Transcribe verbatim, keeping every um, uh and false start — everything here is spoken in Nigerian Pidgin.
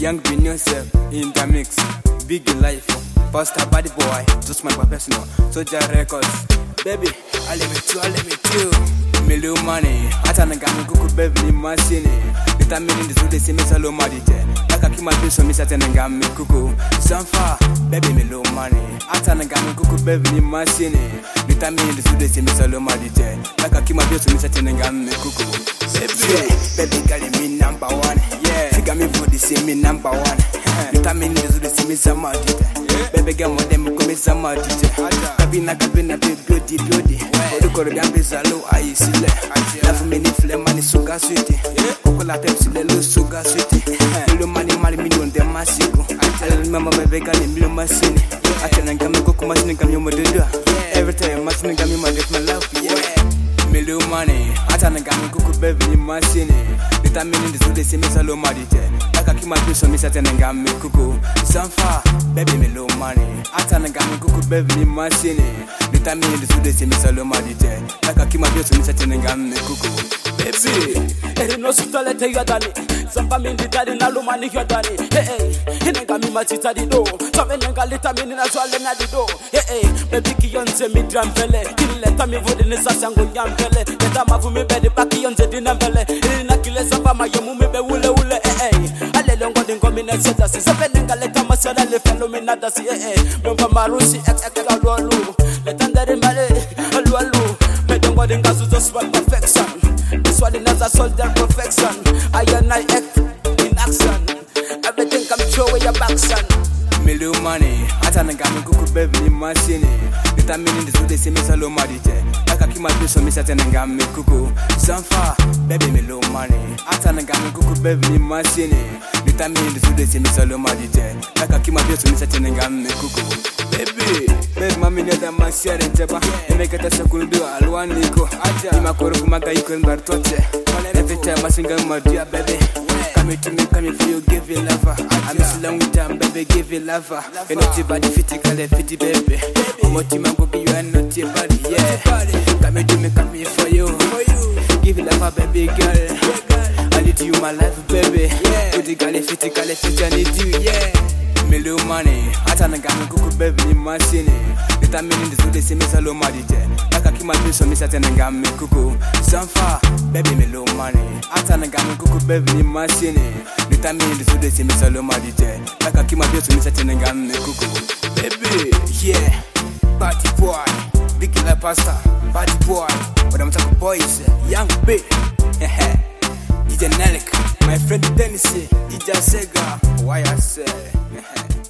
Young Bin yourself in the mix. Big life, Pastor Body Boy, just my personal, Soldier Records. Baby, I live it you, I live it you. Million money, Atana Gamu Kuku Baby Machine. Determining the Sude Simi Salo Madite. Like a Kima Biso Misatan and Gami Kuku. Sanfa, baby million money. Atana Gamu Kuku Baby Machine. Determining the Sude Simi Salo Madite. Like a Kima Biso Misatan and Gami Kuku. Baby, baby, calling me number one. Yeah, figure me for the same number one. Determining the Sude Simi Samadite. Baby, get more than me Samadite. Kabina Kabina, beauty, beauty. Oduko Gambisa low, I see. Love me, flame, money, sugar, sweetie. Coca Pepsi, the low sugar, sweetie. Little money, money, million, the massive. I remember my vegan in Blue Machine. I can come and cook machine, come your mother. Every time, machine, come my get my love. Yeah, million money. I can come and cook baby machine. Determining the Sude Simi Salo Madite. Like a Kima Biso, Miss Satan and Gam Kuku. Sanfa, baby, million money. I can come and cook baby machine. Determining the Sude Simi Salo Madite. Like a Kima Biso, Miss Satan and Gam Kuku. Baby, eri no sutale te yadani, samba mindi dadi na lumani yadani. Hey hey, hinenga mi matita di do, sabe nenga lita mini na swale na di do. Hey hey, baby kiyonze mi drampele, kileta mi vudi ni sasango yampele. Leta mavu mi bedi baki yonze di nambele, iri na kile samba mayemu mi be ule ule. Hey hey, ale longo dingo mi ne sedasi, sabe nenga leta masada le felo mi nadasi. Hey hey, mumpa marusi ek ek alu alu, leta ndari male alu alu, medongo dinga suzo swal perfection. This one is a soldier perfection. I and I act in action. Everything come through with your back, son. Million money. Atana Gamu Kuku Baby Machine. Determining the Sude Simi Salo Madite. Like a Kima Biso Miss Satan and Gami Kuku. Sanfa, baby million money. Atana Gamu Kuku Baby Machine. Determining the Sude Simi Salo Madite. Like a Kima Biso Miss Satan and Gami Kuku. Baby, baby, mami neta masiya renteba. Emeka tasakundu alwaniko. Ima korofu maga yikon bartoche. Every time I sing my dear baby. Come to me, come for you, give you lover. I miss long time, baby, give you lover. You know your body fitty, call it fitty, baby. Omo tima go be you and not your body, yeah. Come to me, come here for you. Give you lover, baby girl. I need you, my life, baby. Put the girl fitty, call it fitty, I need you, yeah. Million money, Atana Gamu Kuku Baby Machine. Determining the Sude Simi Salo Madite. Like a Kima Biso Miss Satan and Gami Kuku. Sanfa, baby million money. Atana Gamu Kuku Baby Machine. Determining the Sude Simi Salo Madite. Like a Kima Biso Miss Satan and Gami Kuku. Baby, yeah, Body Boy, Big La Pasta, Body Boy. But I'm talking boys, Young B. D J Nelik, my friend Dennis, D J Sega. Why I say?